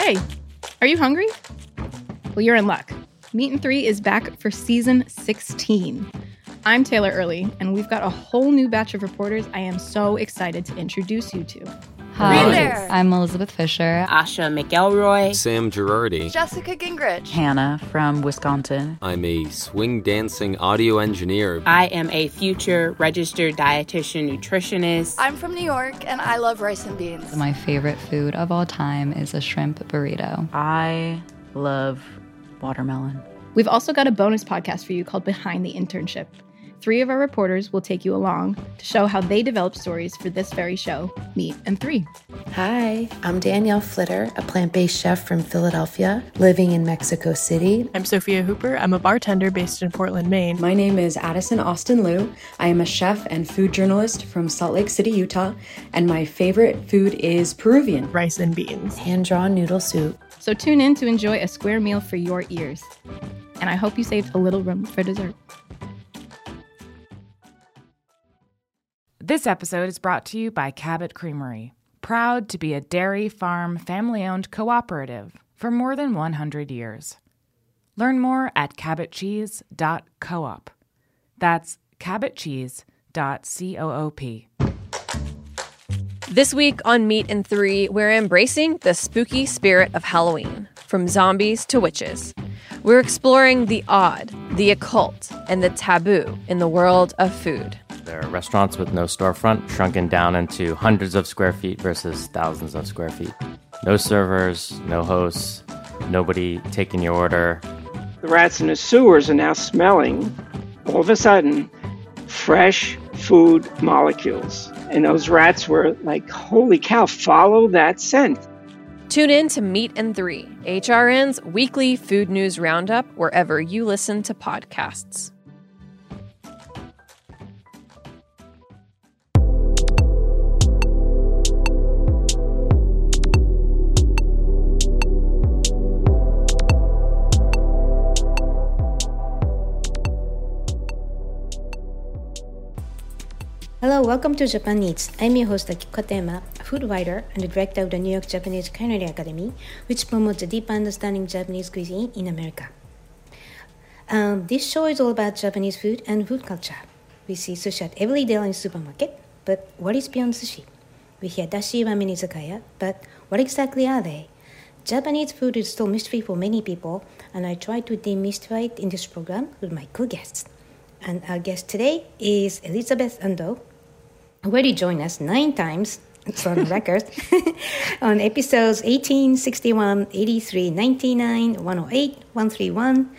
Hey, are you hungry? Well, you're in luck. Meat and Three is back for season 16. I'm Taylor Early, and we've got a whole new batch of reporters I am so excited to introduce you to. Hi, there. I'm Elizabeth Fisher. Asha McElroy. Sam Girardi. Jessica Gingrich. Hannah from Wisconsin. I'm a swing dancing audio engineer. I am a future registered dietitian nutritionist. I'm from New York, and I love rice and beans. My favorite food of all time is a shrimp burrito. I love watermelon. We've also got a bonus podcast for you called Behind the Internship. 3 of our reporters will take you along to show how they developed stories for this very show, Meat and Three. Hi, I'm Danielle Flitter, a plant-based chef from Philadelphia, living in Mexico City. I'm Sophia Hooper. I'm a bartender based in Portland, Maine. My name is Addison Austin Liu. I am a chef and food journalist from Salt Lake City, Utah, and my favorite food is Peruvian. Rice and beans. Hand-drawn noodle soup. So tune in to enjoy a square meal for your ears. And I hope you saved a little room for dessert. This episode is brought to you by Cabot Creamery, proud to be a dairy farm family-owned cooperative for more than 100 years. Learn more at cabotcheese.coop. That's cabotcheese.coop. This week on Meat and Three, we're embracing the spooky spirit of Halloween, from zombies to witches. We're exploring the odd, the occult, and the taboo in the world of food. There are restaurants with no storefront, shrunken down into hundreds of square feet versus thousands of square feet. No servers, no hosts, nobody taking your order. The rats in the sewers are now smelling, all of a sudden, fresh food molecules. And those rats were like, holy cow, follow that scent. Tune in to Meat and Three, HRN's weekly food news roundup, wherever you listen to podcasts. Hello, welcome to Japan Eats. I'm your host Akiko Tema, a food writer and the director of the New York Japanese Culinary Academy, which promotes a deep understanding of Japanese cuisine in America. This show is all about Japanese food and food culture. We see sushi at every daily supermarket, but what is beyond sushi? We hear dashi, ramen, izakaya, but what exactly are they? Japanese food is still mystery for many people, and I try to demystify it in this program with my co-guests. And our guest today is Elizabeth Ando, who already joined us 9 times, it's on record, on episodes 18, 61, 83, 99, 108, 131,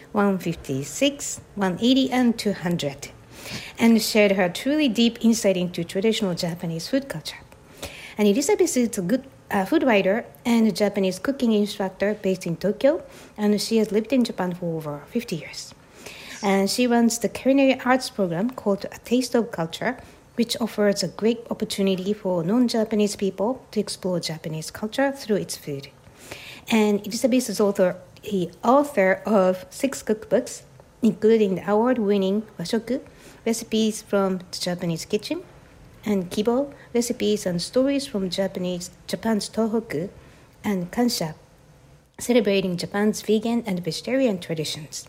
156, 180, and 200, and shared her truly deep insight into traditional Japanese food culture. And Elizabeth is a good food writer and a Japanese cooking instructor based in Tokyo, and she has lived in Japan for over 50 years. And she runs the culinary arts program called A Taste of Culture, which offers a great opportunity for non-Japanese people to explore Japanese culture through its food. And Elizabeth is the author of 6 cookbooks, including the award-winning Washoku, Recipes from the Japanese Kitchen, and Kibo, Recipes and Stories from Japan's Tohoku, and Kansha, celebrating Japan's vegan and vegetarian traditions.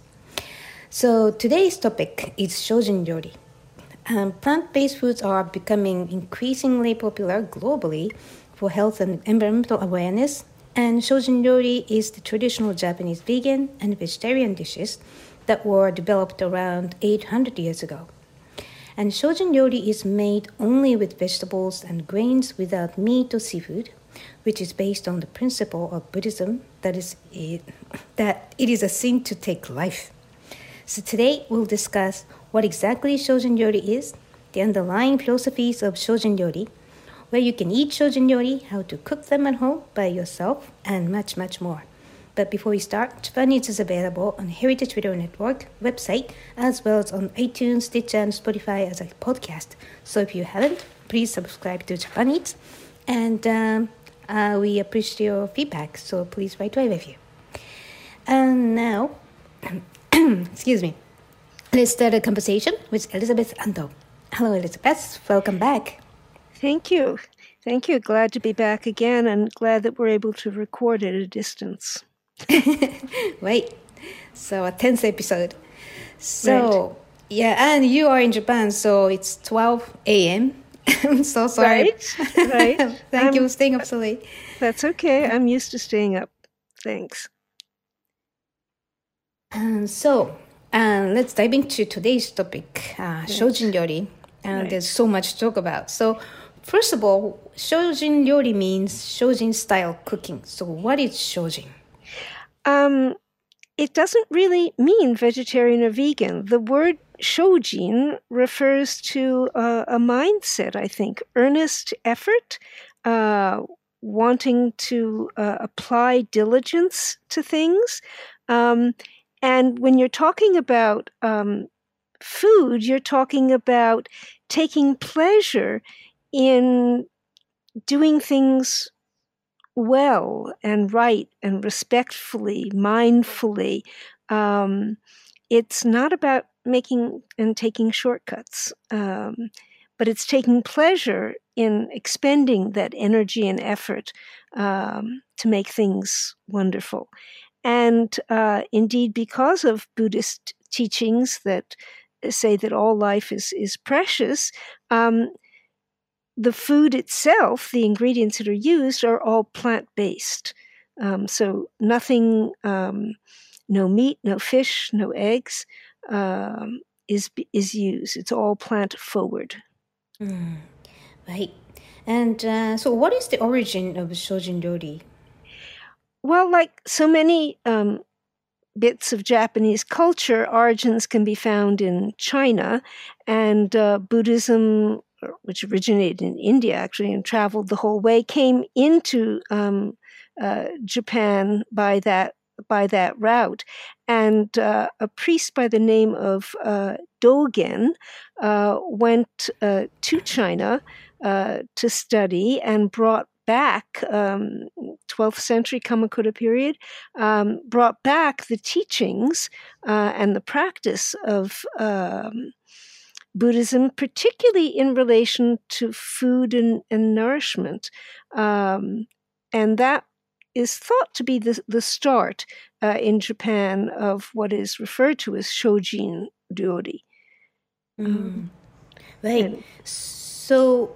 So today's topic is Shojin Ryori. Plant-based foods are becoming increasingly popular globally for health and environmental awareness, and Shojin Ryori is the traditional Japanese vegan and vegetarian dishes that were developed around 800 years ago. And Shojin Ryori is made only with vegetables and grains without meat or seafood, which is based on the principle of Buddhism that it is a sin to take life. So today we'll discuss what exactly Shojin Ryori is, the underlying philosophies of Shojin Ryori, where you can eat Shojin Ryori, how to cook them at home by yourself, and much, much more. But before we start, Japan Eats is available on Heritage Radio Network website, as well as on iTunes, Stitcher, and Spotify as a podcast. So if you haven't, please subscribe to Japan Eats, and we appreciate your feedback, so please write a review. And now, excuse me. Let's start a conversation with Elizabeth Ando. Hello, Elizabeth. Welcome back. Thank you. Thank you. Glad to be back again and glad that we're able to record at a distance. Right. So a 10th episode. So, yeah, and you are in Japan, so it's 12 a.m. I'm so sorry. Right. Thank you for staying up so late. That's okay. I'm used to staying up. Thanks. So, let's dive into today's topic, Shojin Ryori. And there's so much to talk about. So, first of all, Shojin Ryori means Shojin style cooking. So, what is Shojin? It doesn't really mean vegetarian or vegan. The word Shojin refers to a mindset, I think, earnest effort, wanting to apply diligence to things. And when you're talking about food, you're talking about taking pleasure in doing things well and right and respectfully, mindfully. It's not about making and taking shortcuts, but it's taking pleasure in expending that energy and effort to make things wonderful. And indeed, because of Buddhist teachings that say that all life is precious, the food itself, the ingredients that are used, are all plant-based. So nothing, no meat, no fish, no eggs is used. It's all plant-forward. Right. And so what is the origin of Shojin Ryori? Well, like so many bits of Japanese culture, origins can be found in China, and Buddhism, which originated in India actually and traveled the whole way, came into Japan by that route. And a priest by the name of Dogen went to China to study and brought back, 12th century Kamakura period, brought back the teachings and the practice of Buddhism, particularly in relation to food and nourishment. And that is thought to be the start in Japan of what is referred to as Shojin Ryori. Right. So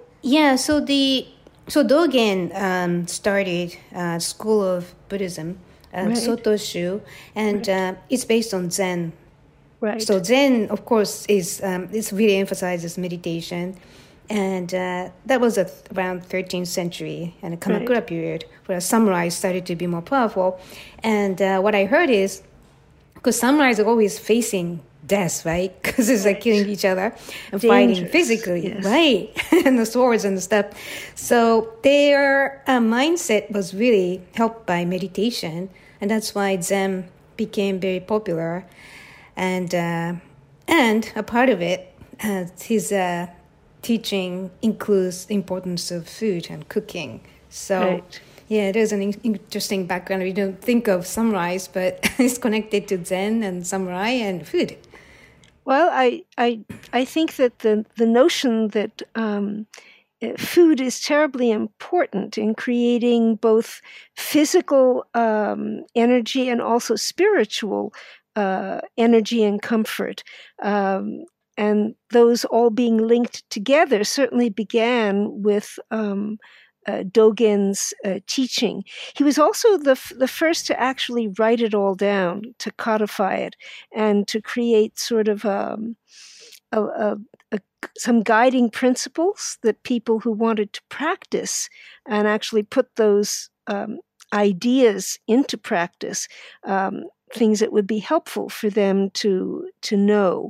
Dogen started School of Buddhism, Sotoshu, and it's based on Zen. Right. So Zen, of course, is really emphasizes meditation, and that was around 13th century and the Kamakura period, where samurais started to be more powerful. And what I heard is, because samurais are always facing death, right? Because it's like killing each other and fighting physically, right? And the swords and the stuff. So their mindset was really helped by meditation, and that's why Zen became very popular. And a part of it, his teaching includes the importance of food and cooking. So, yeah, there's an interesting background. We don't think of samurais, but it's connected to Zen and samurai and food. Well, I think that the notion that food is terribly important in creating both physical energy and also spiritual energy and comfort, and those all being linked together certainly began with Dogen's teaching. He was also the first to actually write it all down, to codify it, and to create sort of some guiding principles that people who wanted to practice and actually put those ideas into practice, things that would be helpful for them to know.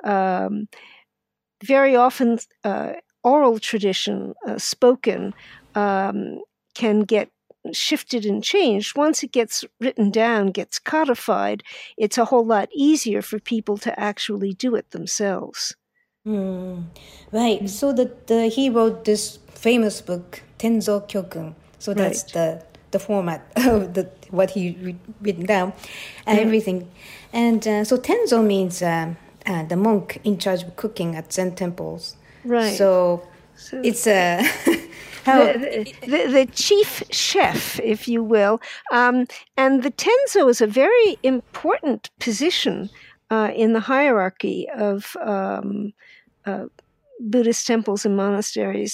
Very often, oral tradition, spoken, can get shifted and changed. Once it gets written down, gets codified, it's a whole lot easier for people to actually do it themselves. Right. So he wrote this famous book, Tenzo Kyokun. So that's the format of what he written down and everything. And so Tenzo means the monk in charge of cooking at Zen temples. Right. So it's the chief chef, if you will. And the Tenzo is a very important position in the hierarchy of Buddhist temples and monasteries.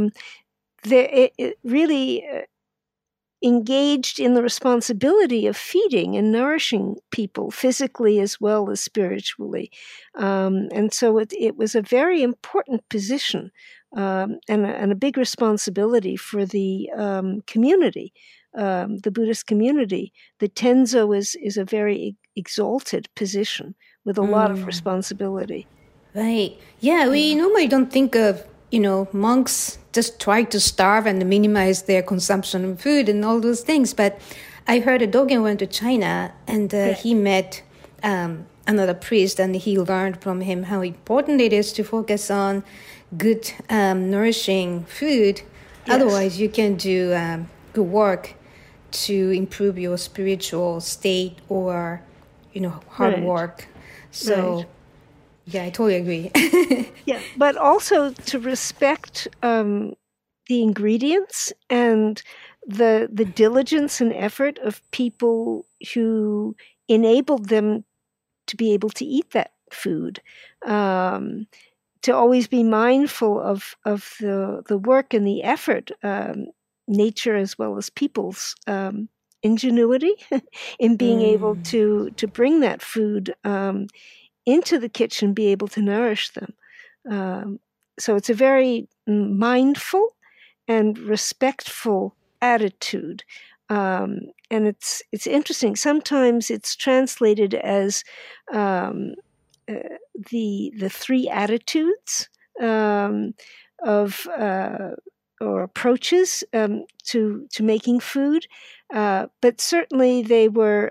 It really engaged in the responsibility of feeding and nourishing people physically as well as spiritually. And so it was a very important position and a big responsibility for the community, the Buddhist community. The Tenzo is a very exalted position with a lot of responsibility. Right. Yeah, we normally don't think of, monks just try to starve and minimize their consumption of food and all those things. But I heard a Dogen went to China and he met another priest, and he learned from him how important it is to focus on good, nourishing food. Yes. Otherwise, you can do good work to improve your spiritual state or, hard work. So... Right. Yeah, I totally agree. Yeah, but also to respect the ingredients and the diligence and effort of people who enabled them to be able to eat that food. To always be mindful of the work and the effort, nature as well as people's ingenuity in being able to bring that food into the kitchen, be able to nourish them. So it's a very mindful and respectful attitude. And it's interesting. Sometimes it's translated as the three attitudes of or approaches to making food. But certainly they were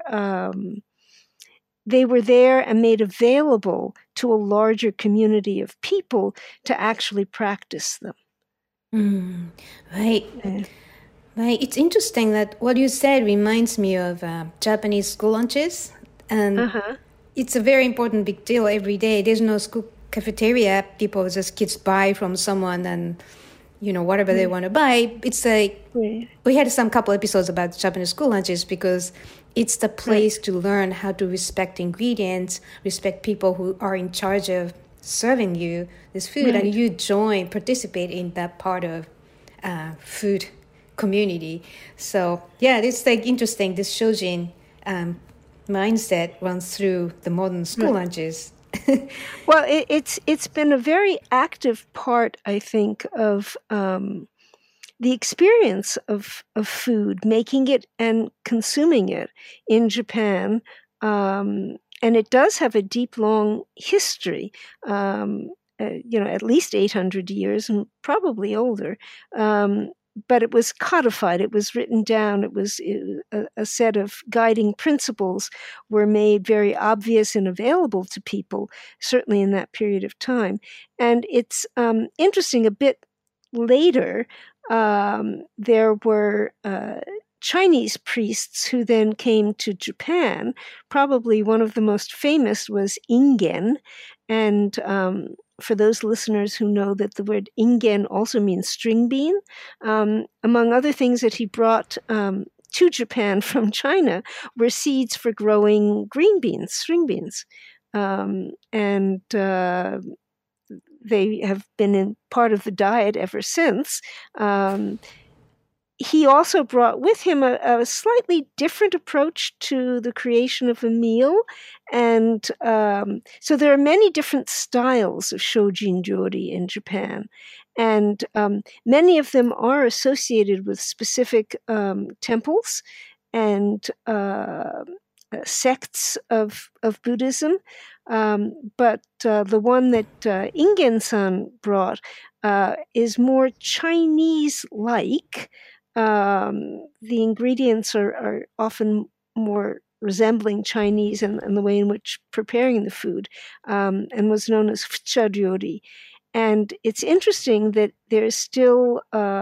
there and made available to a larger community of people to actually practice them. Right. Right. It's interesting that what you said reminds me of Japanese school lunches. And it's a very important big deal every day. There's no school cafeteria. People, just kids buy from someone and, whatever they want to buy. It's like, we had some couple episodes about Japanese school lunches because it's the place to learn how to respect ingredients, respect people who are in charge of serving you this food, and you participate in that part of food community. So, yeah, it's like interesting. This Shojin mindset runs through the modern school lunches. Well, it's been a very active part, I think, of the experience of food, making it and consuming it in Japan. And it does have a deep, long history, at least 800 years and probably older. But it was codified. It was written down. It was a set of guiding principles were made very obvious and available to people, certainly in that period of time. And it's interesting, a bit later, there were Chinese priests who then came to Japan. Probably one of the most famous was Ingen. And for those listeners who know that the word Ingen also means string bean, among other things that he brought to Japan from China were seeds for growing green beans, string beans. And they have been in part of the diet ever since. He also brought with him a slightly different approach to the creation of a meal. And so there are many different styles of shojin-jori in Japan. And many of them are associated with specific temples and sects of Buddhism. But the one that Ingen-san brought is more Chinese-like. The ingredients are often more resembling Chinese and the way in which preparing the food, and was known as fucha-ryori. And it's interesting that there's still,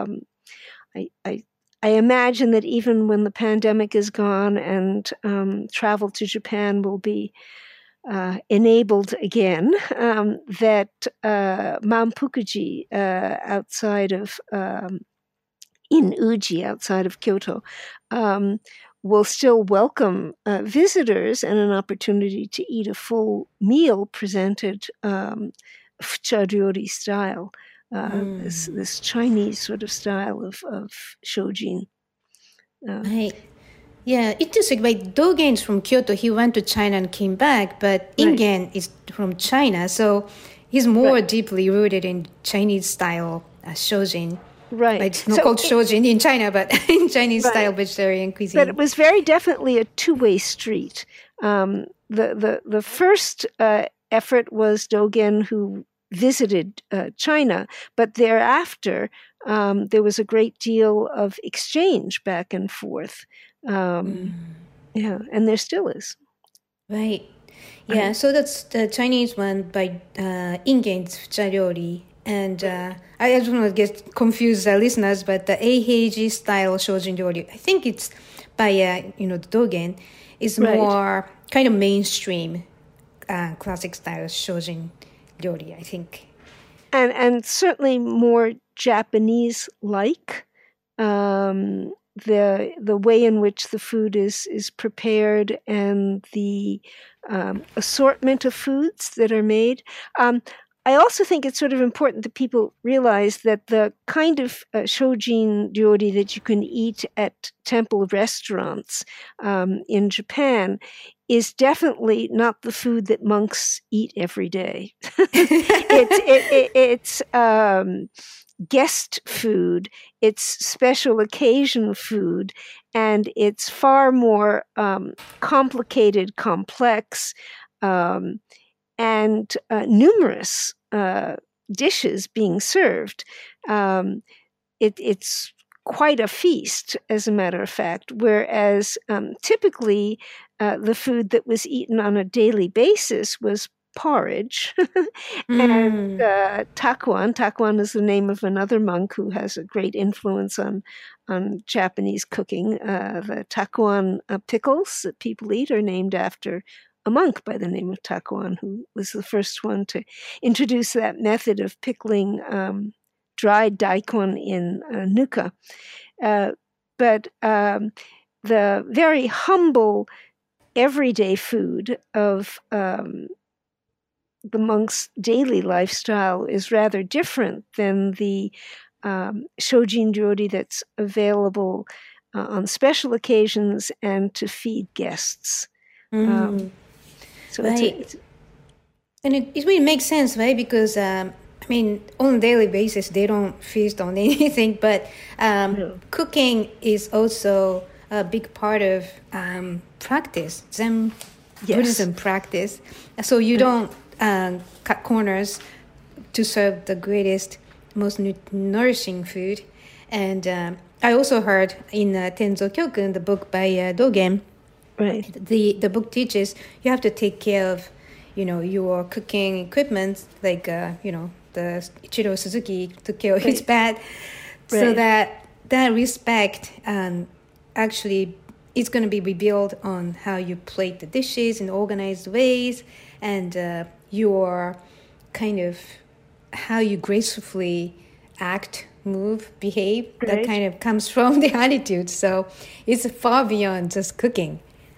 I imagine that even when the pandemic is gone and travel to Japan will be enabled again, that Manpukuji outside of in Uji outside of Kyoto, will still welcome visitors and an opportunity to eat a full meal presented fucharyori style, this Chinese sort of style of shojin. Right. Yeah, it is like Dogen is from Kyoto. He went to China and came back, but Ingen is from China, so he's more deeply rooted in Chinese style shojin. Right. It's not called shojin in China, but in Chinese style vegetarian cuisine. But it was very definitely a two-way street. The first effort was Dogen, who visited China, but thereafter there was a great deal of exchange back and forth. Yeah, and there still is. Right. Yeah, so that's the Chinese one by Ingen's fucharyori. And I don't want to get confused listeners, but the Eiheiji style shojin ryori, I think it's by Dogen, is more kind of mainstream classic style shojin ryori, I think. And certainly more Japanese-like. The way in which the food is prepared and the assortment of foods that are made. I also think it's sort of important that people realize that the kind of shojin ryori that you can eat at temple restaurants in Japan is definitely not the food that monks eat every day. It's guest food, it's special occasion food, and it's far more complicated, complex, and numerous dishes being served. It's quite a feast, as a matter of fact, whereas typically the food that was eaten on a daily basis was porridge and takuan. Takuan is the name of another monk who has a great influence on Japanese cooking. The takuan pickles that people eat are named after a monk by the name of Takuan, who was the first one to introduce that method of pickling dried daikon in nuka. But the very humble, everyday food of the monk's daily lifestyle is rather different than the shojin ryori that's available on special occasions and to feed guests. So right. And it really makes sense, right? Because, on a daily basis, they don't feast on anything, but cooking is also a big part of practice, Zen Buddhism practice. So you don't cut corners to serve the greatest, most nourishing food. And I also heard in Tenzo Kyokun, the book by Dogen, the book teaches you have to take care of, your cooking equipment, like, the Ichiro Suzuki took care of his pad, so that respect actually is going to be revealed on how you plate the dishes in organized ways, and your kind of how you gracefully act, move, behave. That kind of comes from the attitude. So it's far beyond just cooking.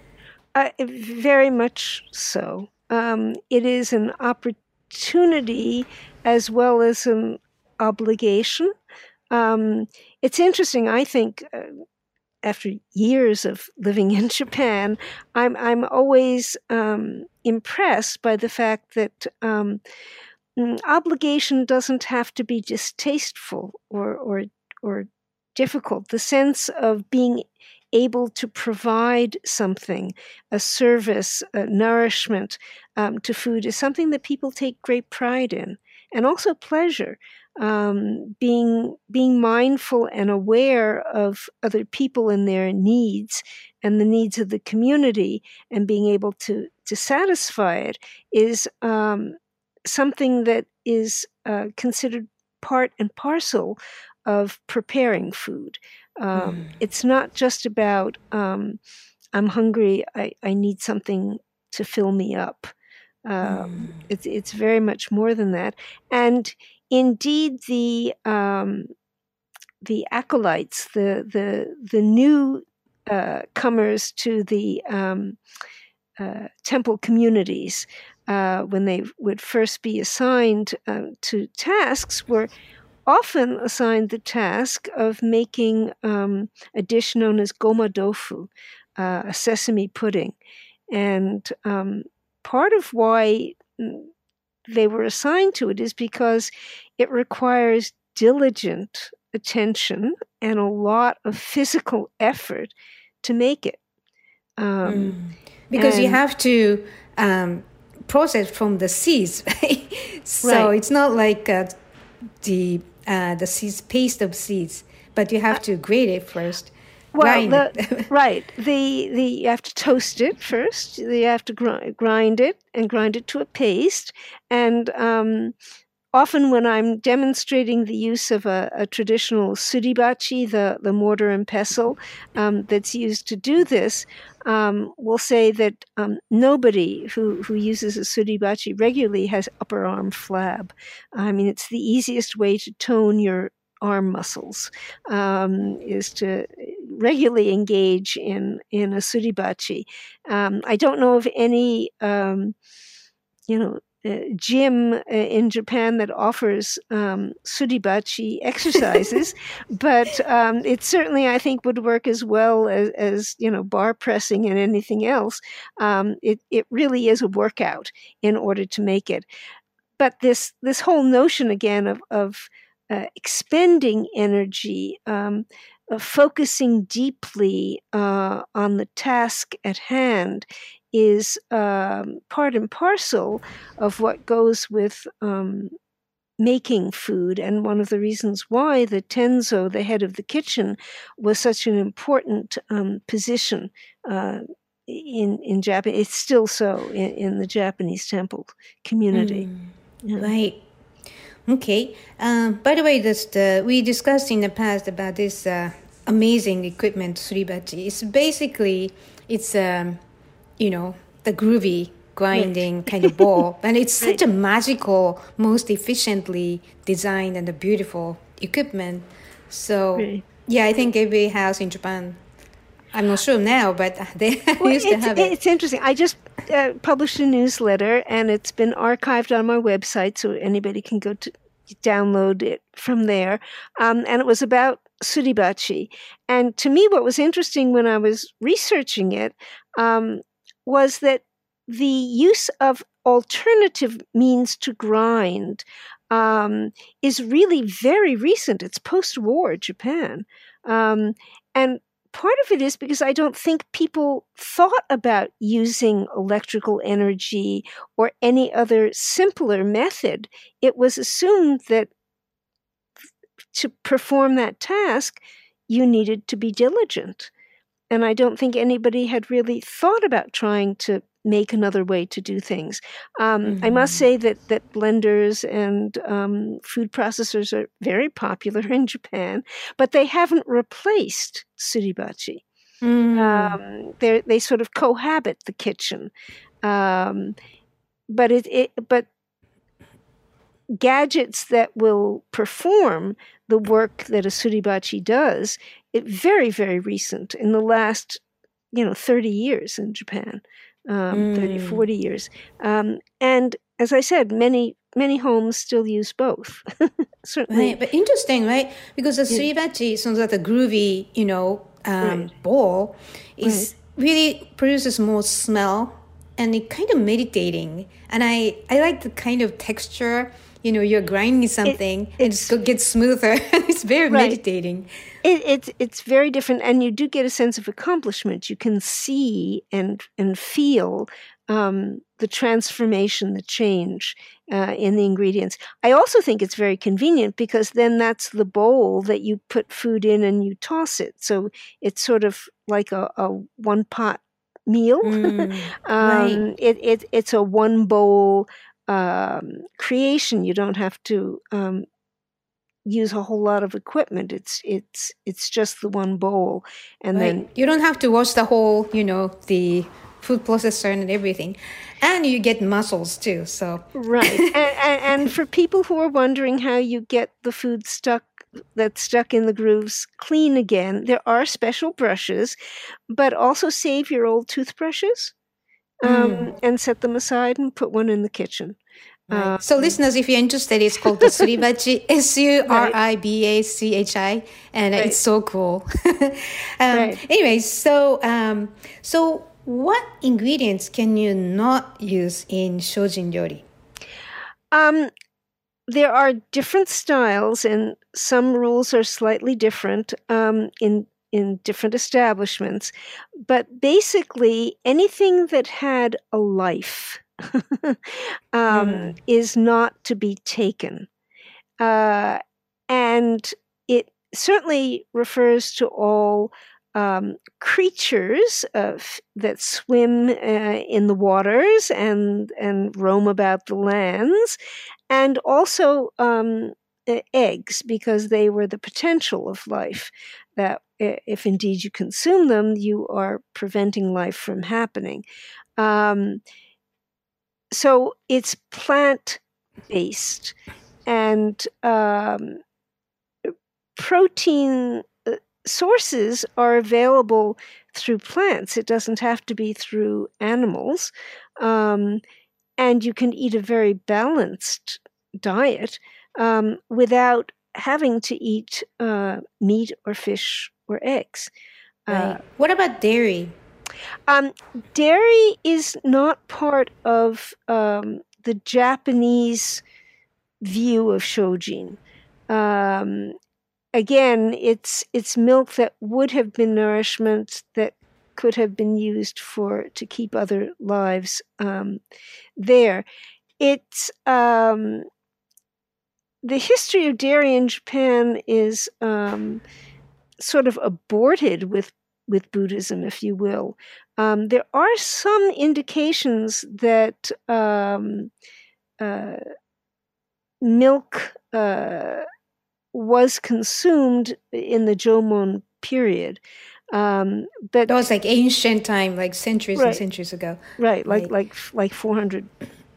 Very much so. It is an opportunity as well as an obligation. It's interesting, I think, after years of living in Japan, I'm always impressed by the fact that obligation doesn't have to be distasteful or difficult. The sense of being able to provide something, a service, a nourishment to food is something that people take great pride in, and also pleasure. Being mindful and aware of other people and their needs and the needs of the community, and being able to satisfy it is something that is considered part and parcel of preparing food. It's not just about I'm hungry, I need something to fill me up. It's very much more than that. And indeed, the acolytes, the new comers to the temple communities, when they would first be assigned to tasks, were often assigned the task of making a dish known as goma tofu, a sesame pudding. And part of why they were assigned to it is because it requires diligent attention and a lot of physical effort to make it. Because you have to process from the seeds, right? So it's not like the seeds, paste of seeds, but you have to grate it first. You have to toast it first. You have to grind it to a paste. And often when I'm demonstrating the use of a traditional suribachi, the mortar and pestle that's used to do this, we'll say that nobody who uses a suribachi regularly has upper arm flab. I mean, it's the easiest way to tone your arm muscles, is to regularly engage in a suribachi. I don't know of any, gym in Japan that offers suribachi exercises, but it certainly, I think, would work as well as bar pressing and anything else. It really is a workout in order to make it. But this whole notion again of expending energy, focusing deeply on the task at hand, is part and parcel of what goes with making food. And one of the reasons why the tenzo, the head of the kitchen, was such an important position in Japan. It's still so in the Japanese temple community. Right. Okay. By the way, we discussed in the past about this amazing equipment, suribachi. It's basically, the groovy grinding kind of bowl, and it's such a magical, most efficiently designed and a beautiful equipment. So, I think every house in Japan, I'm not sure now, but they used to have it. It's interesting. I just published a newsletter, and it's been archived on my website, so anybody can go to download it from there. And it was about suribachi. And to me, what was interesting when I was researching it was that the use of alternative means to grind is really very recent. It's post-war Japan. And part of it is because I don't think people thought about using electrical energy or any other simpler method. It was assumed that to perform that task, you needed to be diligent. And I don't think anybody had really thought about trying to make another way to do things. I must say that blenders and food processors are very popular in Japan, but they haven't replaced suribachi. They sort of cohabit the kitchen. But gadgets that will perform the work that a suribachi does, it's very, very recent, in the last 30 years in Japan, 30, 40 years. And as I said, many homes still use both. Certainly. Right, but interesting, right? Because the suribachi, so that the groovy, bowl, is really produces more smell, and it kind of meditating. And I like the kind of texture. You're grinding something, it gets smoother. It's very meditating. It's very different, and you do get a sense of accomplishment. You can see and feel the transformation, the change in the ingredients. I also think it's very convenient because then that's the bowl that you put food in and you toss it. So it's sort of like a one-pot meal. It's a one-bowl creation. You don't have to use a whole lot of equipment. It's just the one bowl, and then you don't have to wash the whole, the food processor and everything, and you get mussels too. So and for people who are wondering how you get the food stuck that's stuck in the grooves clean again. There are special brushes, but also save your old toothbrushes and set them aside and put one in the kitchen. Right. So listeners, if you're interested, it's called the Suribachi, Suribachi, and it's so cool. Anyway, so what ingredients can you not use in shojin ryori? There are different styles, and some rules are slightly different in different establishments. But basically, anything that had a life is not to be taken. And it certainly refers to all creatures that swim in the waters and roam about the lands, and also eggs, because they were the potential of life, that if indeed you consume them, you are preventing life from happening. So it's plant-based, and protein sources are available through plants. It doesn't have to be through animals. And you can eat a very balanced diet without having to eat meat or fish or eggs. Right. What about dairy? Dairy is not part of the Japanese view of shojin. Again, it's milk that would have been nourishment that could have been used to keep other lives there. It's the history of dairy in Japan is sort of aborted with Buddhism, if you will. There are some indications that milk was consumed in the Jomon period. But that was like ancient time, like centuries and centuries ago. Right, like 400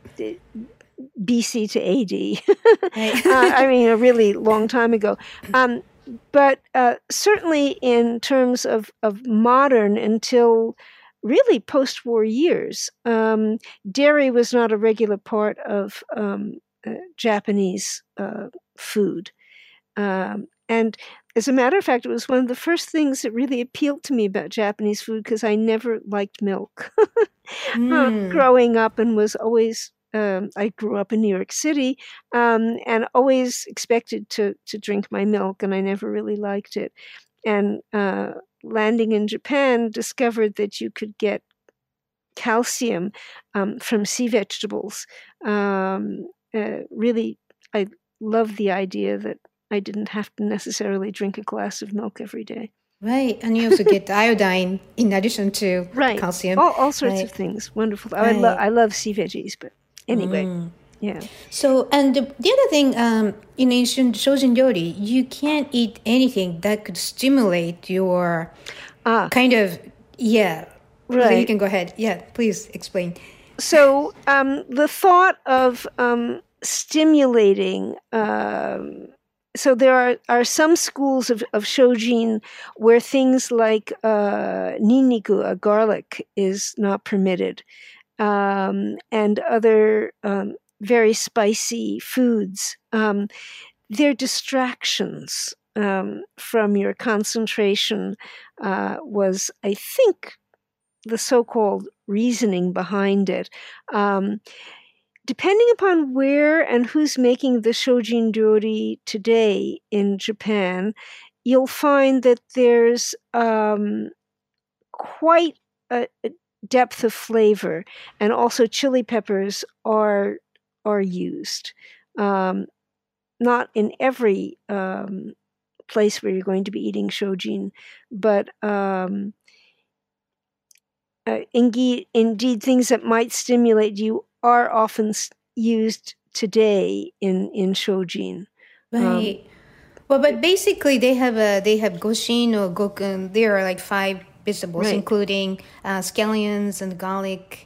BC to AD. I mean, a really long time ago. But certainly in terms of modern, until really post-war years, dairy was not a regular part of Japanese food. And as a matter of fact, it was one of the first things that really appealed to me about Japanese food, because I never liked milk growing up, and was always, I grew up in New York City, and always expected to drink my milk, and I never really liked it. And landing in Japan, discovered that you could get calcium from sea vegetables. Really, I love the idea that I didn't have to necessarily drink a glass of milk every day. Right, and you also get iodine in addition to calcium. All sorts of things. Wonderful. Right. I love sea veggies, but anyway, yeah. So, and the other thing, in ancient shojin ryori, you can't eat anything that could stimulate your kind of, Right. So you can go ahead. Yeah, please explain. So, the thought of stimulating... So there are some schools of shojin where things like ninniku, garlic, is not permitted, and other very spicy foods. They're distractions from your concentration, was, I think, the so-called reasoning behind it. Depending upon where and who's making the shojin ryori today in Japan, you'll find that there's quite a depth of flavor, and also chili peppers are used. Not in every place where you're going to be eating shojin, but indeed things that might stimulate you are often used today in shojin. Right. Well, but basically they have goshin or gokun. There are like 5 vegetables, including scallions and garlic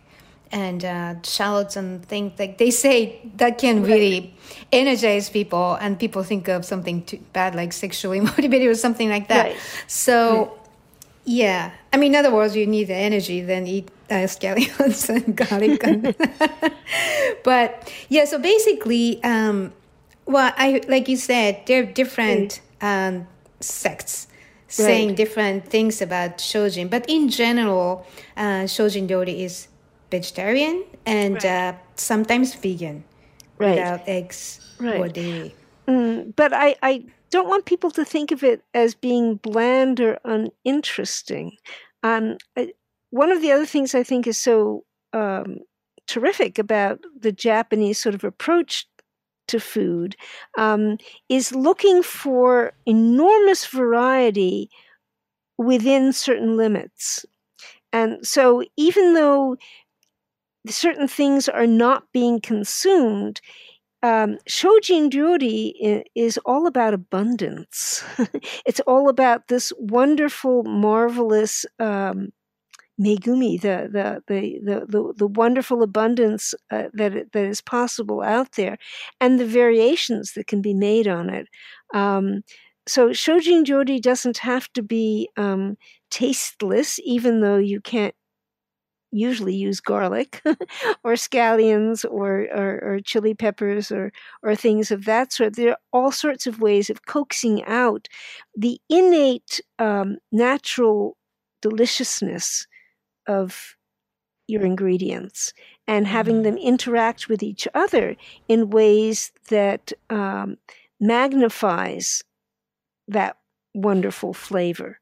and shallots and things like they say that can really energize people, and people think of something too bad like sexually motivated or something like that. Right. So yeah, I mean, in other words, you need the energy, then eat scallions and garlic. But yeah, so basically, well, I like you said, there are different sects saying different things about Shojin, but in general, Shojin ryori is vegetarian and sometimes vegan, without eggs or dairy. But I don't want people to think of it as being bland or uninteresting. One of the other things I think is so terrific about the Japanese sort of approach to food is looking for enormous variety within certain limits. And so even though certain things are not being consumed, Shojin ryori is all about abundance. It's all about this wonderful, marvelous megumi, the wonderful abundance that is possible out there, and the variations that can be made on it. So Shojin ryori doesn't have to be tasteless, even though you can't usually use garlic or scallions or chili peppers or things of that sort. There are all sorts of ways of coaxing out the innate natural deliciousness of your ingredients and having them interact with each other in ways that magnifies that wonderful flavor.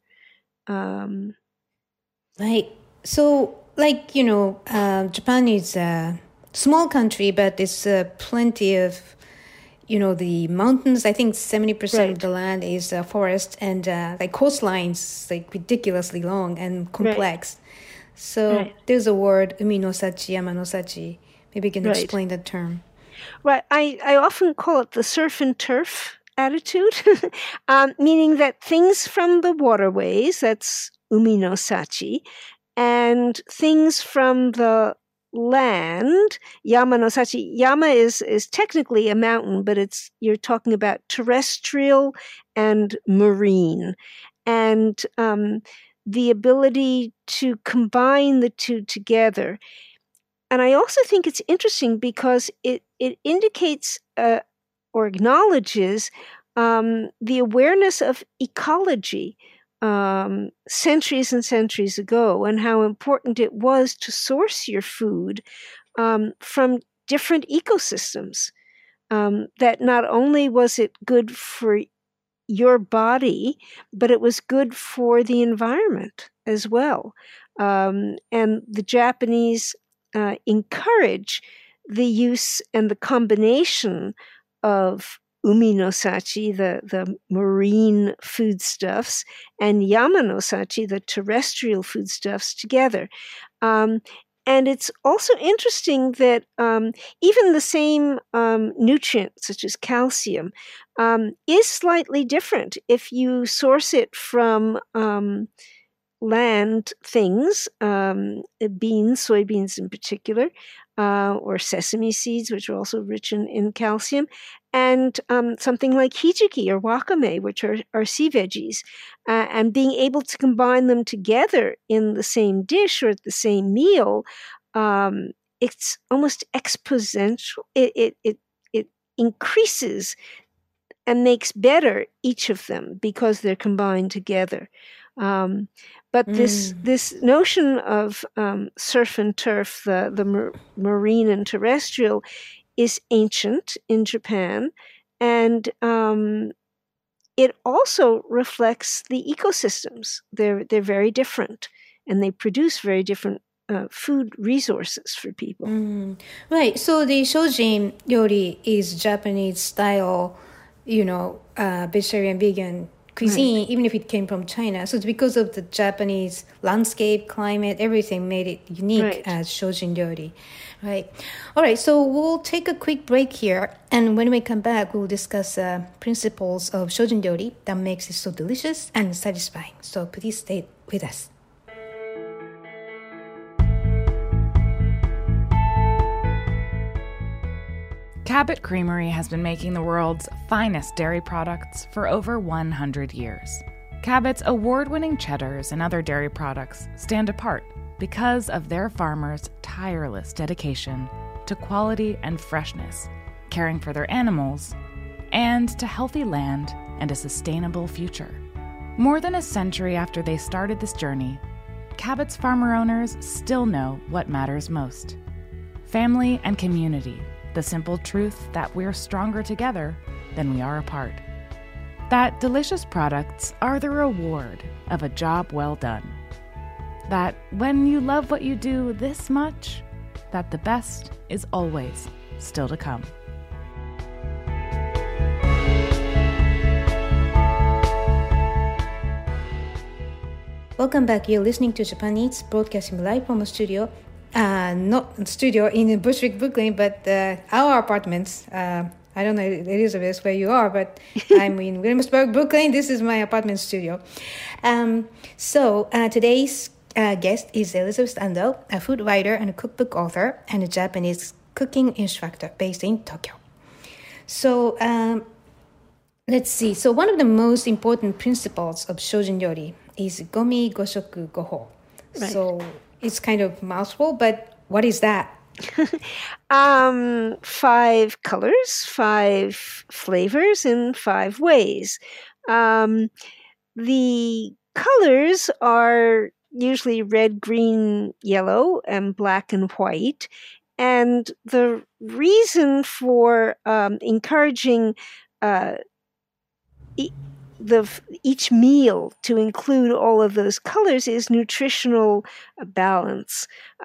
Right. So, like, Japan is a small country, but it's plenty of, the mountains. I think 70% of the land is forest, and like coastlines, like ridiculously long and complex. So there's a word, umi no sachi, yama no sachi. Maybe you can explain that term. Right. I often call it the surf and turf attitude, meaning that things from the waterways, that's umi no sachi, and things from the land, yama no sachi. Yama is technically a mountain, but you're talking about terrestrial and marine. And the ability to combine the two together. And I also think it's interesting because it indicates or acknowledges the awareness of ecology centuries and centuries ago, and how important it was to source your food from different ecosystems. That not only was it good for your body, but it was good for the environment as well. And the Japanese encourage the use and the combination of umi no sachi, the marine foodstuffs, and yama no sachi, the terrestrial foodstuffs, together. And it's also interesting that even the same nutrient, such as calcium, is slightly different if you source it from land things, beans, soybeans in particular, or sesame seeds, which are also rich in calcium, and something like hijiki or wakame, which are sea veggies, and being able to combine them together in the same dish or at the same meal, it's almost exponential. It increases and makes better each of them because they're combined together. But this notion of surf and turf, the marine and terrestrial, is ancient in Japan, and it also reflects the ecosystems. They're very different, and they produce very different food resources for people. Right. So the Shojin ryori is Japanese style, vegetarian, vegan cuisine, even if it came from China. So it's because of the Japanese landscape, climate, everything made it unique as Shojin ryori. Right. All right. So we'll take a quick break here. And when we come back, we'll discuss principles of Shojin ryori that makes it so delicious and satisfying. So please stay with us. Cabot Creamery has been making the world's finest dairy products for over 100 years. Cabot's award-winning cheddars and other dairy products stand apart because of their farmers' tireless dedication to quality and freshness, caring for their animals, and to healthy land and a sustainable future. More than a century after they started this journey, Cabot's farmer owners still know what matters most: family and community, the simple truth that we're stronger together than we are apart. That delicious products are the reward of a job well done. That when you love what you do this much, that the best is always still to come. Welcome back. You're listening to Japan Eats, broadcasting live from a studio. Not studio in Bushwick, Brooklyn, but our apartments. I don't know, Elizabeth, where you are, but I'm in Williamsburg, Brooklyn. This is my apartment studio. Today's guest is Elizabeth Ando, a food writer and a cookbook author and a Japanese cooking instructor based in Tokyo. Let's see. So one of the most important principles of Shojin Ryori is Gomi Goshoku Goho. Right. So it's kind of mouthful, but what is that? 5 colors, 5 flavors, in 5 ways. The colors are usually red, green, yellow, and black and white. And the reason for encouraging each meal to include all of those colors is nutritional balance.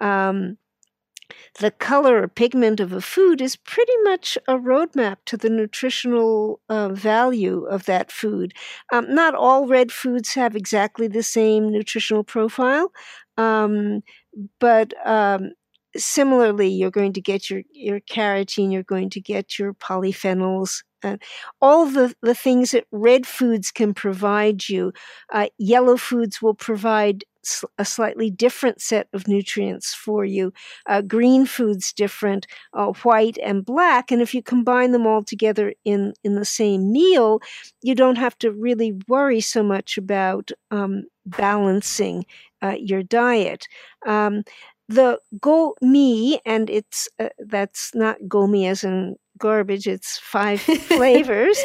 The color or pigment of a food is pretty much a roadmap to the nutritional value of that food. Not all red foods have exactly the same nutritional profile, but similarly, you're going to get your carotene, you're going to get your polyphenols, all the things that red foods can provide you. Yellow foods will provide a slightly different set of nutrients for you. Green foods different, white and black. And if you combine them all together in the same meal, you don't have to really worry so much about balancing your diet. The gomi, and it's that's not gomi as in garbage, it's 5 flavors.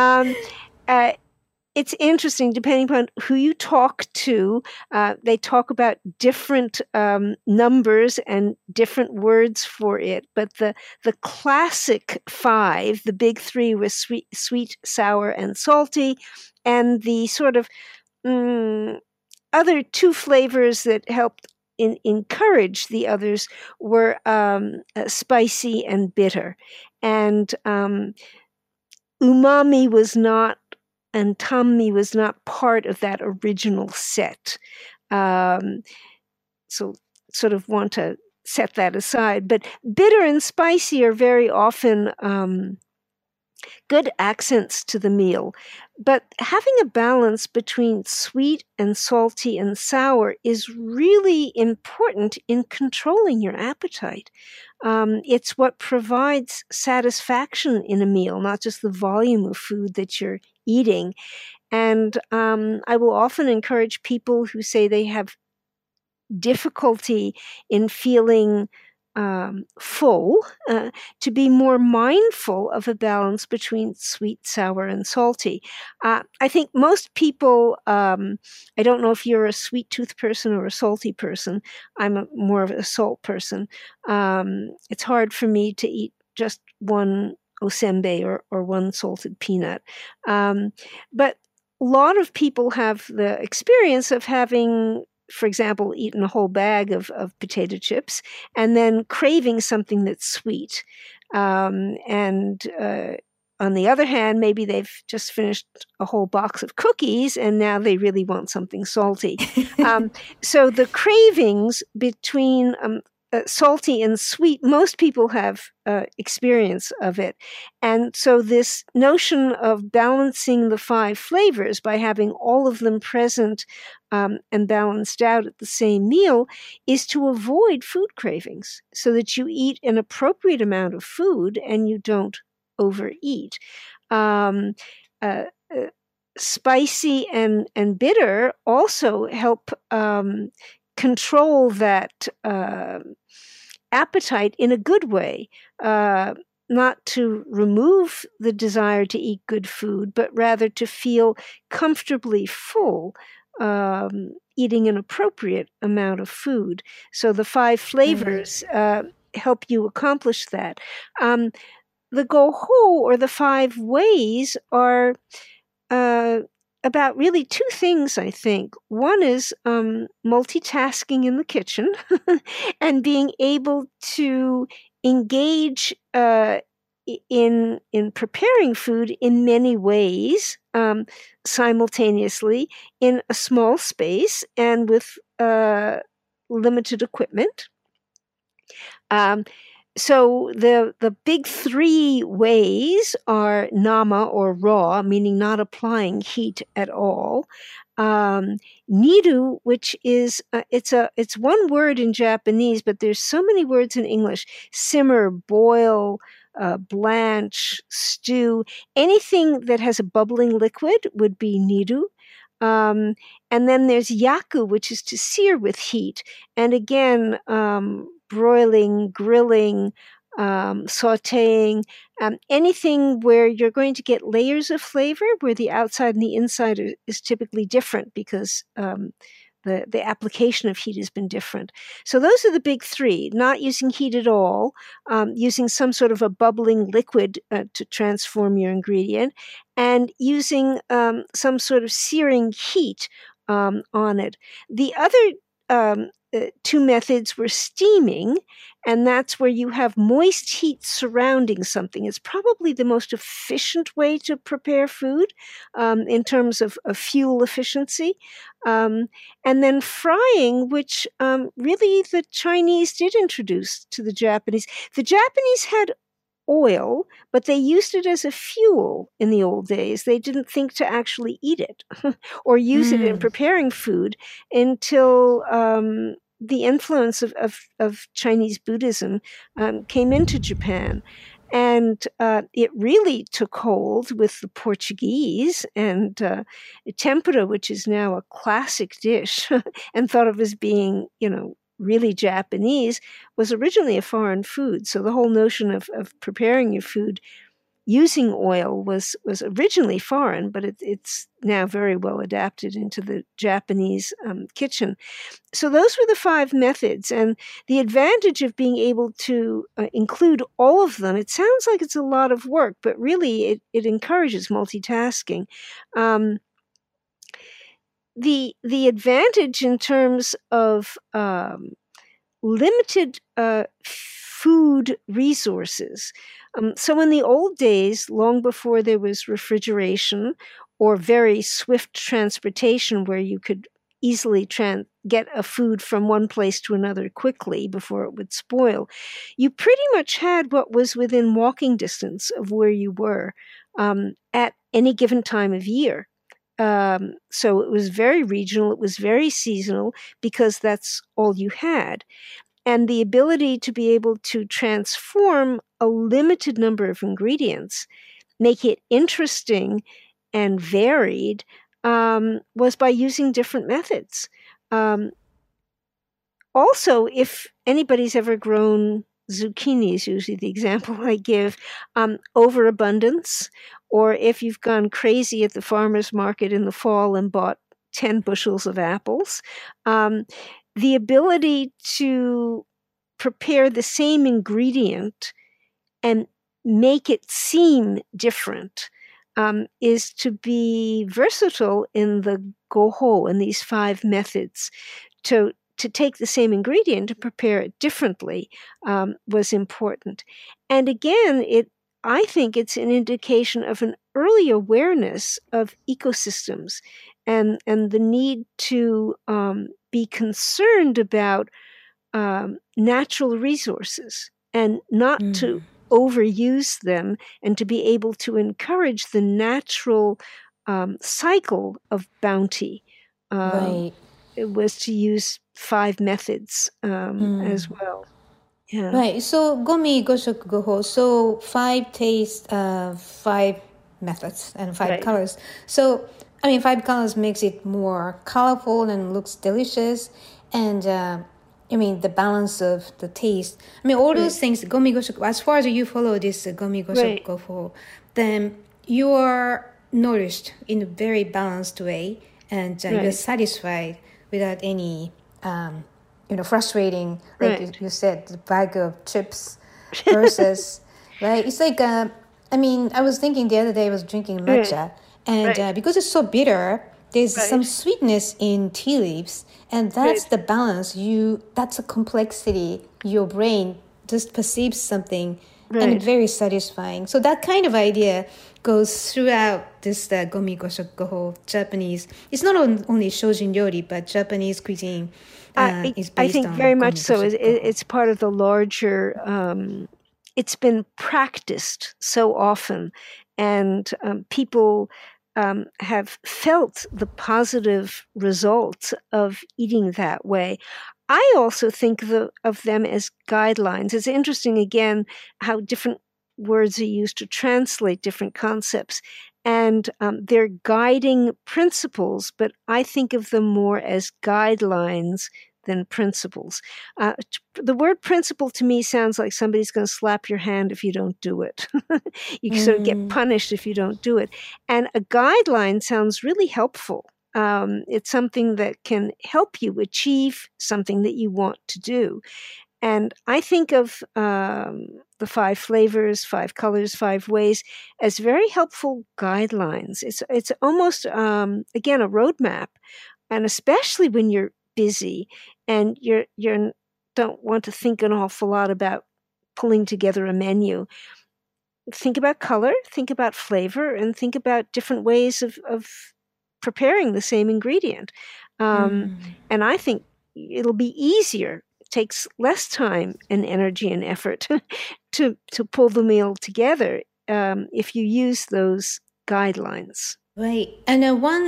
It's interesting, depending upon who you talk to, they talk about different numbers and different words for it. But the classic 5, the big 3 was sweet, sour, and salty, and the sort of other 2 flavors that helped encourage the others were spicy and bitter. And umami was not, and tammi was not part of that original set. So sort of want to set that aside. But bitter and spicy are very often good accents to the meal. But having a balance between sweet and salty and sour is really important in controlling your appetite. It's what provides satisfaction in a meal, not just the volume of food that you're eating. And I will often encourage people who say they have difficulty in feeling full, to be more mindful of a balance between sweet, sour, and salty. I think most people, I don't know if you're a sweet tooth person or a salty person. I'm more of a salt person. It's hard for me to eat just one osembe or one salted peanut. But a lot of people have the experience of having, for example, eaten a whole bag of potato chips and then craving something that's sweet. On the other hand, maybe they've just finished a whole box of cookies and now they really want something salty. So the cravings between salty and sweet. Most people have experience of it. And so this notion of balancing the 5 flavors by having all of them present and balanced out at the same meal is to avoid food cravings so that you eat an appropriate amount of food and you don't overeat. Spicy and bitter also help control that appetite in a good way, not to remove the desire to eat good food, but rather to feel comfortably full, eating an appropriate amount of food. So the 5 flavors help you accomplish that. The goho, or the 5 ways, are about really 2 things, I think. One is multitasking in the kitchen and being able to engage in preparing food in many ways simultaneously in a small space and with limited equipment. So the big 3 ways are nama, or raw, meaning not applying heat at all. Niru, which is it's one word in Japanese, but there's so many words in English: simmer, boil, blanch, stew. Anything that has a bubbling liquid would be niru. And then there's yaku, which is to sear with heat. And again, broiling, grilling, sauteing, anything where you're going to get layers of flavor, where the outside and the inside is typically different because the application of heat has been different. So those are the big 3: not using heat at all, using some sort of a bubbling liquid to transform your ingredient, and using some sort of searing heat on it. The other 2 methods were steaming, and that's where you have moist heat surrounding something. It's probably the most efficient way to prepare food in terms of fuel efficiency. And then frying, which really the Chinese did introduce to the Japanese. The Japanese had oil, but they used it as a fuel in the old days. They didn't think to actually eat it or use it in preparing food until the influence of Chinese Buddhism came into Japan. And it really took hold with the Portuguese, and tempura, which is now a classic dish and thought of as being, really Japanese, was originally a foreign food. So the whole notion of preparing your food using oil was originally foreign, but it's now very well adapted into the Japanese kitchen. So those were the 5 methods, and the advantage of being able to include all of them, it sounds like it's a lot of work, but really it encourages multitasking. The advantage in terms of limited food resources. So in the old days, long before there was refrigeration or very swift transportation where you could easily get a food from one place to another quickly before it would spoil, you pretty much had what was within walking distance of where you were at any given time of year. So it was very regional, it was very seasonal, because that's all you had. And the ability to be able to transform a limited number of ingredients, make it interesting and varied, was by using different methods. Also, if anybody's ever grown zucchini, is usually the example I give, overabundance, or if you've gone crazy at the farmer's market in the fall and bought 10 bushels of apples, the ability to prepare the same ingredient and make it seem different is to be versatile in the goho, in these 5 methods. To take the same ingredient and prepare it differently was important. And again, I think it's an indication of an early awareness of ecosystems and the need to be concerned about natural resources and not to overuse them, and to be able to encourage the natural cycle of bounty. Right. It was to use 5 methods as well. Yeah. Right. So gomi, goshoku, goho. So 5 tastes, 5 methods, and 5 colors. So 5 colors makes it more colorful and looks delicious, and the balance of the taste. All those things. Gomi, goshoku. As far as you follow this gomi, goshoku, goho, then you are nourished in a very balanced way, and you're satisfied without any frustrating, like you said, the bag of chips versus right. It's like I was thinking the other day I was drinking matcha, and because it's so bitter, there's some sweetness in tea leaves, and that's the balance. That's a complexity. Your brain just perceives something, and it's very satisfying. So that kind of idea goes throughout this gomi, goshoku, goho Japanese. It's not only shoujin ryori, but Japanese cuisine. I think very much so. It's part of the larger. It's been practiced so often, and people have felt the positive results of eating that way. I also think of them as guidelines. It's interesting, again, how different words are used to translate different concepts. And they're guiding principles, but I think of them more as guidelines than principles. The word principle to me sounds like somebody's going to slap your hand if you don't do it. You sort of get punished if you don't do it. And a guideline sounds really helpful. It's something that can help you achieve something that you want to do. And I think of the 5 flavors, 5 colors, 5 ways as very helpful guidelines. It's almost, again, a roadmap. And especially when you're busy and you don't want to think an awful lot about pulling together a menu. Think about color, think about flavor, and think about different ways of preparing the same ingredient. And I think it'll be easier. It takes less time and energy and effort to pull the meal together if you use those guidelines. Right. And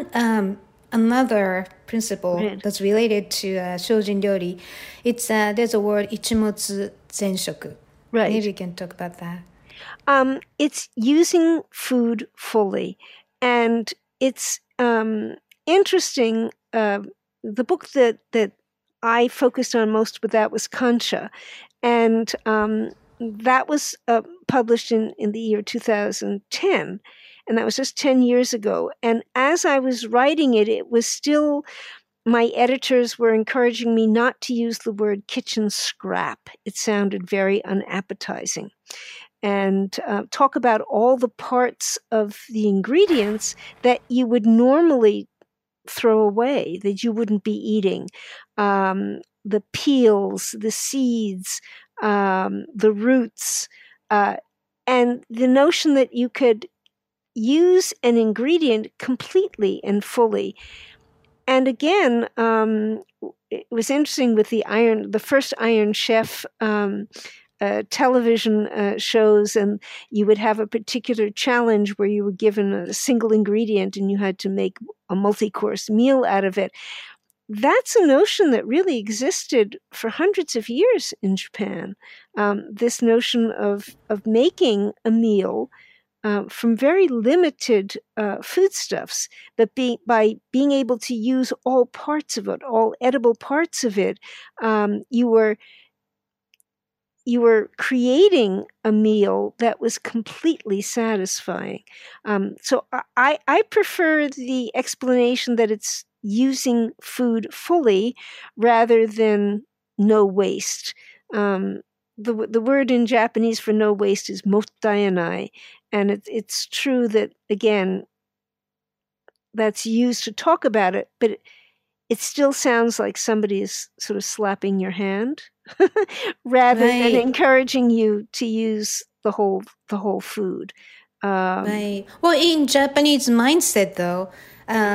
another principle that's related to shoujin ryori, there's a word ichimotsu zenshoku. Right. Maybe we can talk about that. It's using food fully, and it's interesting. The book that I focused on most with that was Kancha, and that was published in the year 2010. And that was just 10 years ago. And as I was writing it, it was still, my editors were encouraging me not to use the word kitchen scrap. It sounded very unappetizing. And talk about all the parts of the ingredients that you would normally throw away, that you wouldn't be eating. The peels, the seeds, the roots, and the notion that you could use an ingredient completely and fully. And again, it was interesting with the first Iron Chef television shows, and you would have a particular challenge where you were given a single ingredient and you had to make a multi-course meal out of it. That's a notion that really existed for hundreds of years in Japan. This notion of making a meal from very limited foodstuffs, but by being able to use all parts of it, all edible parts of it, you were creating a meal that was completely satisfying. So I prefer the explanation that it's using food fully rather than no waste. The word in Japanese for no waste is mottaiyanai, and it's true that, again, that's used to talk about it, but it still sounds like somebody is sort of slapping your hand rather than encouraging you to use the whole food. Right. Well, in Japanese mindset, though,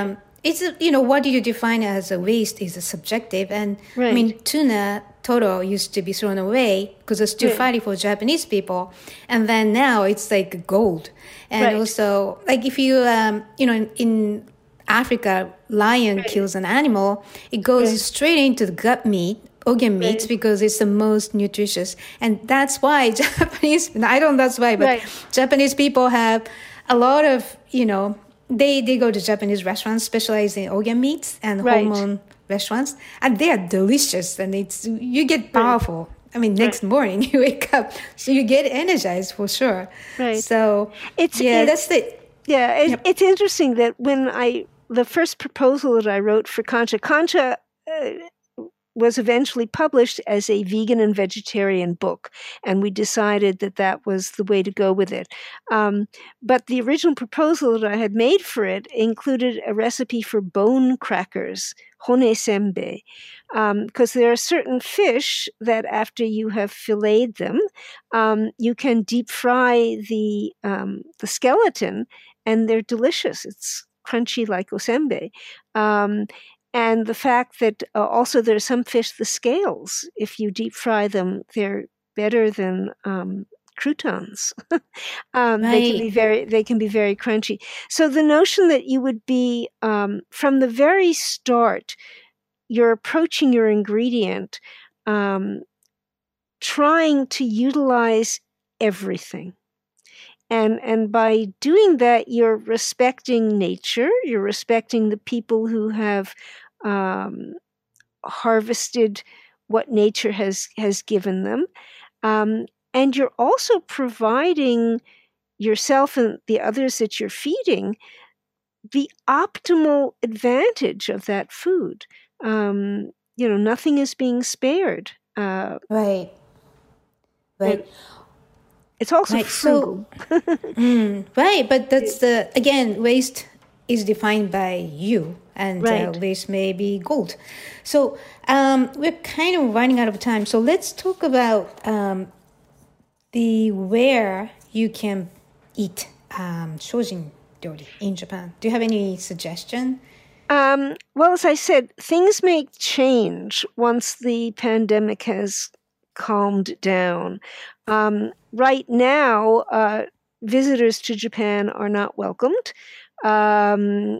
it's, what do you define as a waste is a subjective. And Right. I mean, tuna Toro used to be thrown away because it's too fatty for Japanese people. And then now it's like gold. And also, like if you, in Africa, lion kills an animal, it goes straight into the gut meat, organ meat, because it's the most nutritious. And that's why Japanese people have a lot of, they go to Japanese restaurants specialized in organ meats and hormone restaurants, and they are delicious, and you get powerful. I mean, next morning you wake up, so you get energized for sure. Right. So that's it. Yeah, it's interesting that when the first proposal that I wrote for Concha was eventually published as a vegan and vegetarian book, and we decided that was the way to go with it. But the original proposal that I had made for it included a recipe for bone crackers, hone senbei, because there are certain fish that after you have filleted them, you can deep fry the skeleton, and they're delicious. It's crunchy like osenbei. And the fact that also there are some fish, the scales, if you deep fry them, they're better than croutons. They can be very crunchy. So the notion that you would be from the very start, you're approaching your ingredient, trying to utilize everything. And by doing that, you're respecting nature, you're respecting the people who have harvested what nature has given them. And you're also providing yourself and the others that you're feeding the optimal advantage of that food. Nothing is being spared. Right. It's also frugal. Right, but that's again, waste is defined by you, and waste may be gold. So we're kind of running out of time. So let's talk about where you can eat shojin ryori in Japan. Do you have any suggestion? Well, as I said, things may change once the pandemic has calmed down. Right now, visitors to Japan are not welcomed, and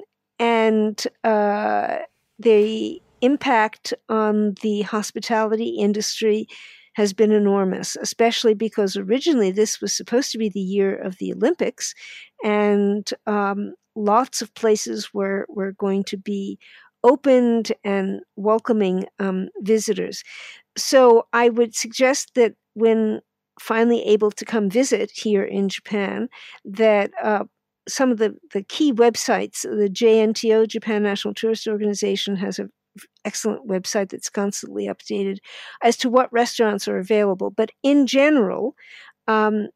the impact on the hospitality industry has been enormous, especially because originally this was supposed to be the year of the Olympics, and lots of places were going to be opened and welcoming visitors. So I would suggest that when finally able to come visit here in Japan, that some of the key websites, the JNTO, Japan National Tourist Organization, has an excellent website that's constantly updated as to what restaurants are available. But in general, there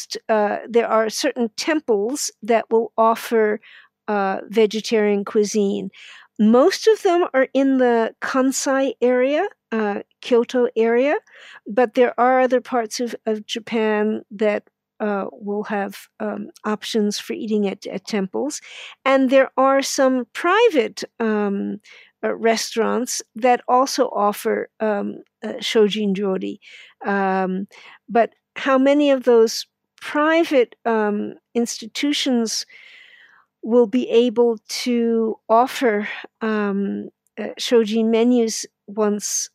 are certain temples that will offer vegetarian cuisine. Most of them are in the Kansai area, Kyoto area, but there are other parts of Japan that will have options for eating at temples. And there are some private restaurants that also offer shojin ryori. But how many of those private institutions will be able to offer shojin menus once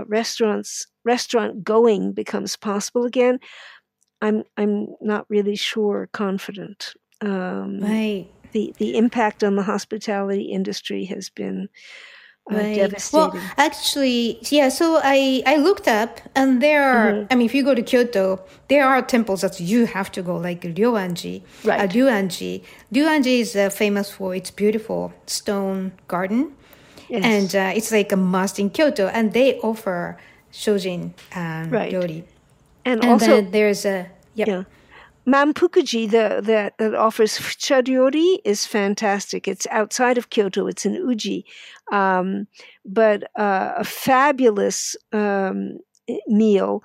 restaurant going becomes possible again, I'm not really confident. Right. The impact on the hospitality industry has been devastating. Well, actually, yeah. So I looked up, and there are. I mean, if you go to Kyoto, there are temples that you have to go, like Ryoanji. Right. Ryoanji is famous for its beautiful stone garden, and it's like a must in Kyoto. And they offer shojin ryori. And also, then there's a Manpukuji that offers fucha ryori is fantastic. It's outside of Kyoto. It's in Uji, but a fabulous meal,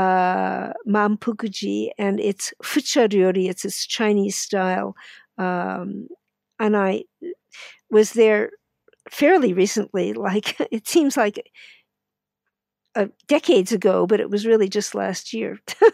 Manpukuji, and it's fucha ryori. It's Chinese style, and I was there fairly recently, like it seems like decades ago, but it was really just last year.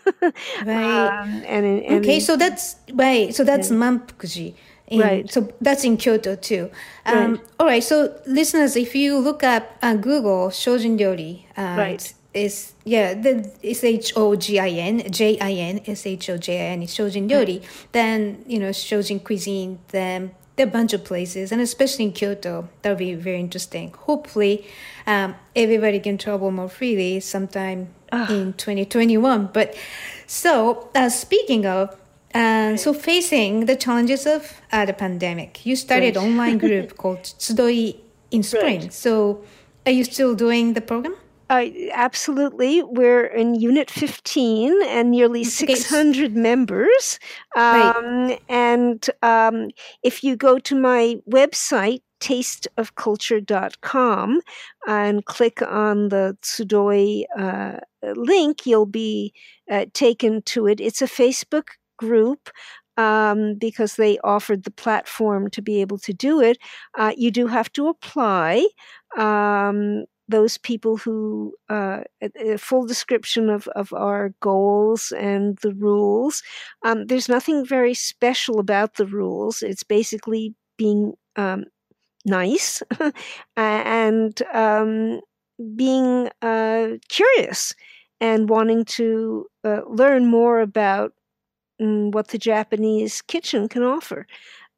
Right. And okay, so that's right. So that's Manpukuji. Right. So that's in Kyoto too. Right. All right. So listeners, if you look up Google Shojin Ryori, right. It's the Shojin Shojin is Shojin Ryori. Then Shojin cuisine. Then there are a bunch of places, and especially in Kyoto, that'll be very interesting. Hopefully, everybody can travel more freely sometime in 2021. But so speaking of. So facing the challenges of the pandemic, you started an online group called Tsudoi in spring. Right. So are you still doing the program? Absolutely. We're in Unit 15 and nearly 600 members. Right. And if you go to my website, tasteofculture.com, and click on the Tsudoi link, you'll be taken to it. It's a Facebook group because they offered the platform to be able to do it. You do have to apply. Those people who a full description of our goals and the rules. There's nothing very special about the rules. It's basically being nice and being curious and wanting to learn more about what the Japanese kitchen can offer.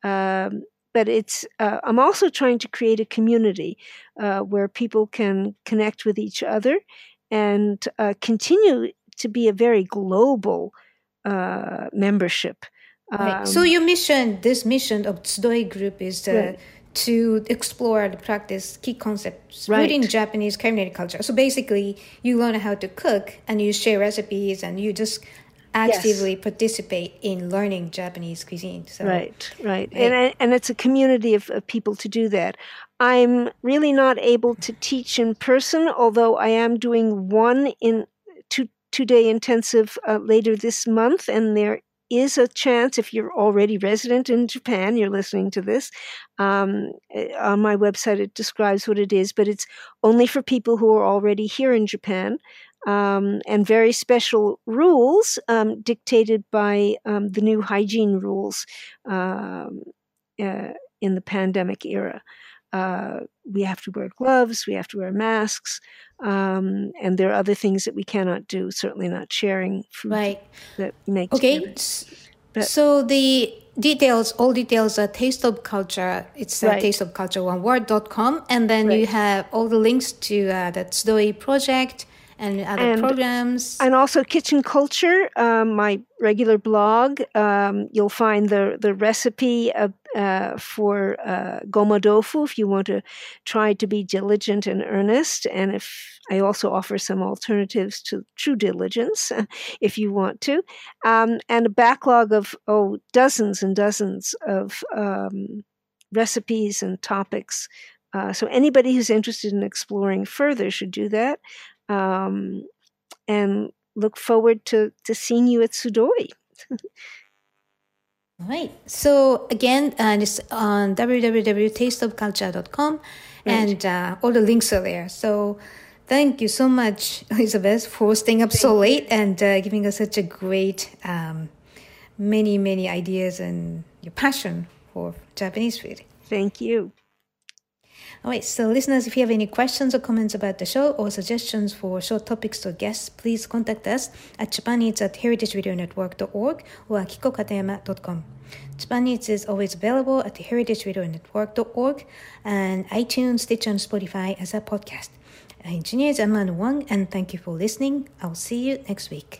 But it's I'm also trying to create a community where people can connect with each other and continue to be a very global membership. Right. So your mission, this mission of Tsudoi Group is to explore the practice key concepts rooted in Japanese culinary culture. So basically, you learn how to cook and you share recipes and you just actively participate in learning Japanese cuisine. So, right. And it's a community of people to do that. I'm really not able to teach in person, although I am doing one in two-day intensive later this month, and there is a chance, if you're already resident in Japan, you're listening to this, on my website it describes what it is, but it's only for people who are already here in Japan. And very special rules dictated by the new hygiene rules in the pandemic era. We have to wear gloves, we have to wear masks, and there are other things that we cannot do, certainly not sharing food that makes So the details, all details are Taste of Culture. It's tasteofculture1word.com, and then you have all the links to the Tsudoi project and other programs. And also Kitchen Culture, my regular blog. You'll find the recipe for goma tofu if you want to try to be diligent and earnest. And if I also offer some alternatives to true diligence if you want to. And a backlog of dozens and dozens of recipes and topics. So anybody who's interested in exploring further should do that. And look forward to seeing you at Tsudoi. All right. So again, it's on www.tasteofculture.com, and all the links are there. So thank you so much, Elizabeth, for staying up so late and giving us such a great, many, many ideas and your passion for Japanese food. Thank you. All right, so listeners, if you have any questions or comments about the show or suggestions for show topics or guests, please contact us at japaneats@heritageradionetwork.org or akikokatayama.com. Japan Eats is always available at heritageradionetwork.org and iTunes, Stitcher, and Spotify as a podcast. Our engineer is Amanda Wang, and thank you for listening. I'll see you next week.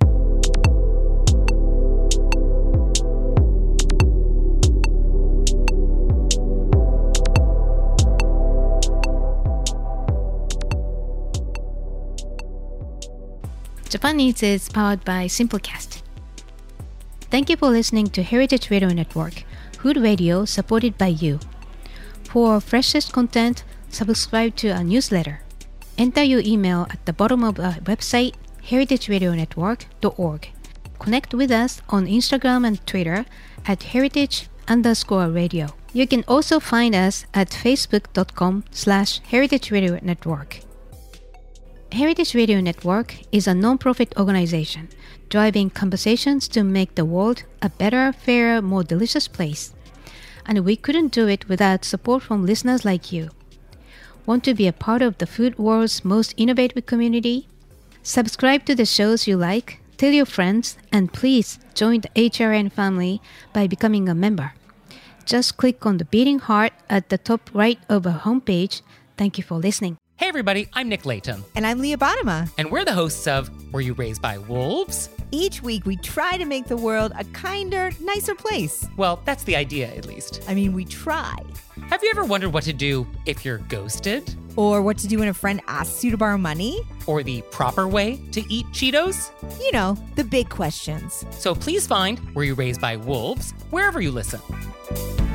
Japan Eats is powered by Simplecast. Thank you for listening to Heritage Radio Network, food radio supported by you. For freshest content, subscribe to our newsletter. Enter your email at the bottom of our website, heritageradionetwork.org. Connect with us on Instagram and Twitter at heritage_radio. You can also find us at facebook.com/Heritage Radio Network. Heritage Radio Network is a non-profit organization driving conversations to make the world a better, fairer, more delicious place. And we couldn't do it without support from listeners like you. Want to be a part of the food world's most innovative community? Subscribe to the shows you like, tell your friends, and please join the HRN family by becoming a member. Just click on the beating heart at the top right of our homepage. Thank you for listening. Hey everybody, I'm Nick Layton. And I'm Leah Bottima. And we're the hosts of Were You Raised by Wolves? Each week we try to make the world a kinder, nicer place. Well, that's the idea, at least. I mean, we try. Have you ever wondered what to do if you're ghosted? Or what to do when a friend asks you to borrow money? Or the proper way to eat Cheetos? You know, the big questions. So please find Were You Raised by Wolves wherever you listen.